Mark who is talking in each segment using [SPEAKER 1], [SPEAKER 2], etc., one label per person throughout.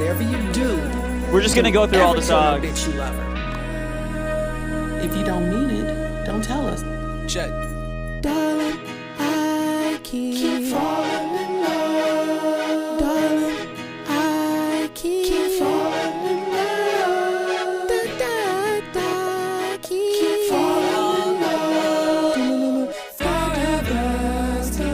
[SPEAKER 1] whatever you do,
[SPEAKER 2] We're just gonna go through all the songs.
[SPEAKER 1] Bitch, you love her. If you don't mean it, don't tell us.
[SPEAKER 3] Check.
[SPEAKER 1] Darling, I keep falling in love. Darling, I keep falling in love. Keep falling in love. Forever still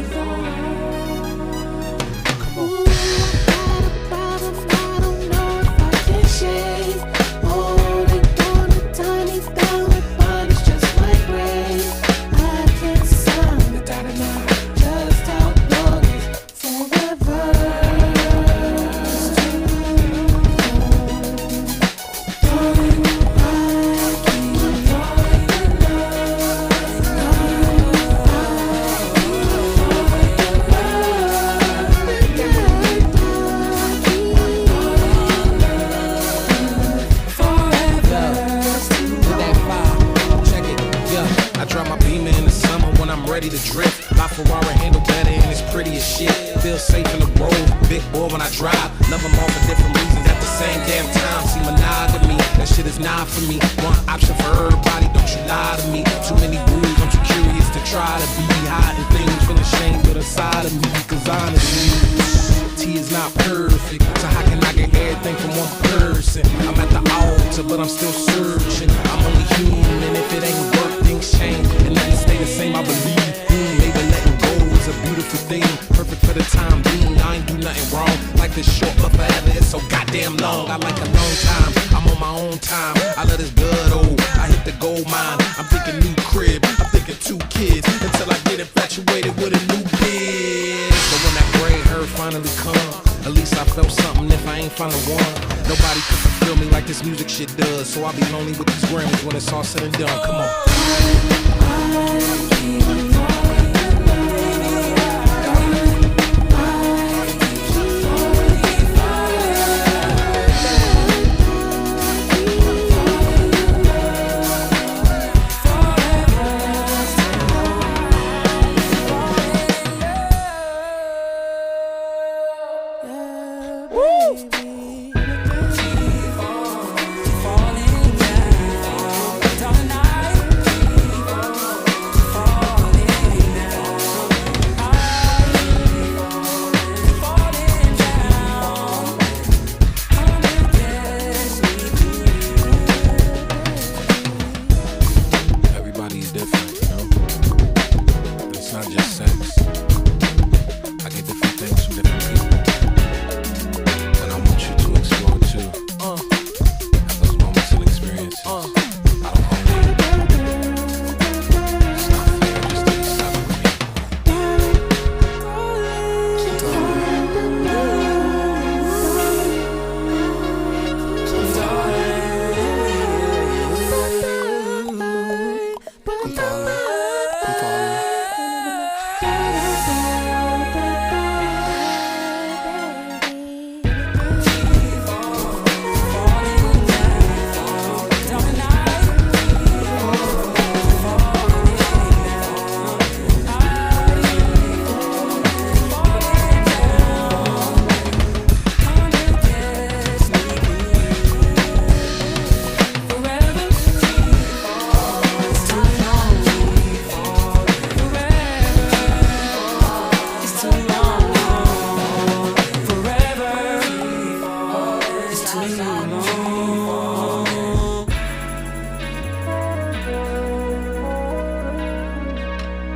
[SPEAKER 1] Come on. I don't know if I can shake. Holding on a tiny dollar, but it's just like rain. I can't sound just how long is forever. Darling, I keep falling in love.
[SPEAKER 3] I drive my Beamer in the summer when I'm ready to drift. My Ferrari handle better and it's pretty as shit. Feel safe in the road, big boy when I drive. Love them all for different reasons at the same damn time. See monogamy, that shit is not for me. One option for everybody, don't you lie to me. Too many rules, I'm too curious to try to be hiding things from the shame to the side of me. Cause honestly, T is not perfect, so how can I get everything from one person? I'm at the altar, but I'm still searching. I'm only human, if it ain't work, things change, and nothing stay the same, I believe. Maybe letting go is a beautiful thing, perfect for the time being. I ain't do nothing wrong, life is short, but forever it's so goddamn long. I like a long time, I'm on my own time. I let this blood old, I hit the gold mine. I'm thinking new crib, I'm thinking 2 kids, until I get infatuated with a new bitch. But when that gray hair finally come, at least I felt something if I ain't found one. Nobody can fulfill me like this music shit does, so I'll be lonely with these Grammys when it's all said and done. Come on. Everybody's different, you know? It's not just sex. I get different things from different people. And I want you to explore it too. Have those moments and experiences. I don't own you. It's not fair just to be separate.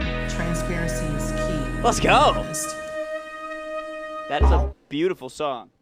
[SPEAKER 1] Transparency is key.
[SPEAKER 2] Let's go. That is a beautiful song.